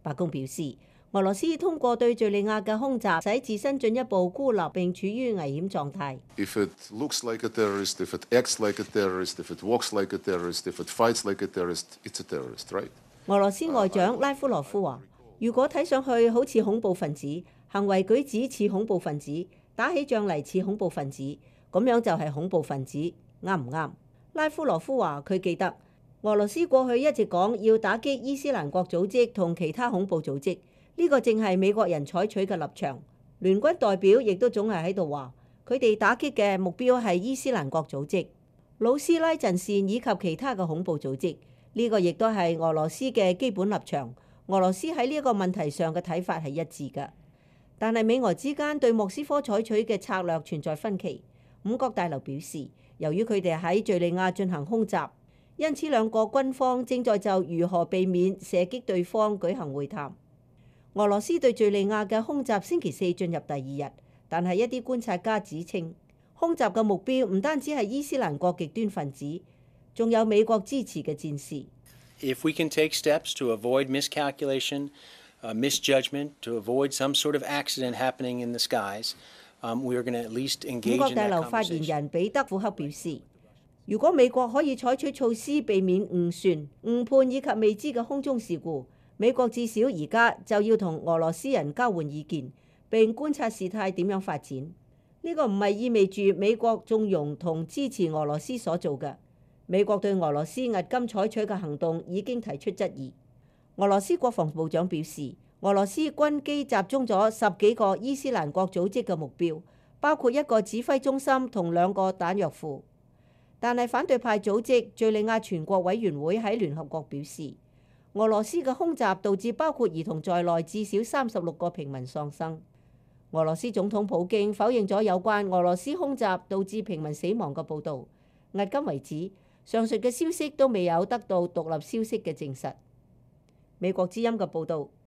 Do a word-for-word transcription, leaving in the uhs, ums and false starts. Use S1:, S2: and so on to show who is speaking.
S1: 白宮表示，俄羅斯通過對敍利亞嘅空襲，使自身進一步孤立並處於危險狀態。
S2: If it looks like a terrorist, if it acts like a terrorist, if it walks like a terrorist, if it fights like a terrorist, it's a terrorist, right?
S1: 俄羅斯外長拉夫羅夫話：如果睇上去好似恐怖分子，行為舉止似恐怖分子，打起仗嚟似恐怖分子，咁樣就係恐怖分子，啱唔啱？拉夫羅夫話：佢記得俄羅斯過去一直講要打擊伊斯蘭國組織同其他恐怖組織，呢個正係美國人採取嘅立場。聯軍代表亦都總係喺度話，佢哋打擊嘅目標係伊斯蘭國組織、魯斯拉陣線以及其他嘅恐怖組織。呢個亦都係俄羅斯嘅基本立場。俄羅斯喺呢一個問題上嘅睇法係一致嘅，但係美俄之間對莫斯科採取嘅策略存在分歧。五角大樓表示，由於佢哋喺敍利亞進行空襲，因此兩個軍方正在就如何避免射擊對方舉行會談。俄羅斯對敍利亞嘅空襲星期四進入第二日，但係一啲觀察家指稱，空襲嘅目標唔單止係伊斯蘭國極端分子，仲有美國支持嘅戰士。
S3: If we can take steps to avoid miscalculation, uh, misjudgment, to avoid some sort of accident happening in the skies, um, we are going to at least engage in that conversation. 五角大樓發言人彼得庫克表示，如果美國可以採取措施避免誤算、誤判以及未知嘅空中事故，美國至少而家就要同俄羅斯人交換意見，並觀察事態點樣發展。呢、這個唔係意味住美國縱容同支持俄羅斯所做嘅。美國對俄羅斯迄今採取嘅行動已經提出質疑。俄羅斯國防部長表示，俄羅斯軍機集中咗十幾個伊斯蘭國組織嘅目標，包括一個指揮中心同兩個彈藥庫。但係反對派組織敍利亞全國委員會喺聯合國表示，俄羅斯嘅空襲導致包括兒童在內至少三十六個平民喪生。俄羅斯總統普京否認咗有關俄羅斯空襲導致平民死亡嘅報導。迄今為止，上述嘅消息都未有得到獨立消息嘅證實。美國之音嘅報導。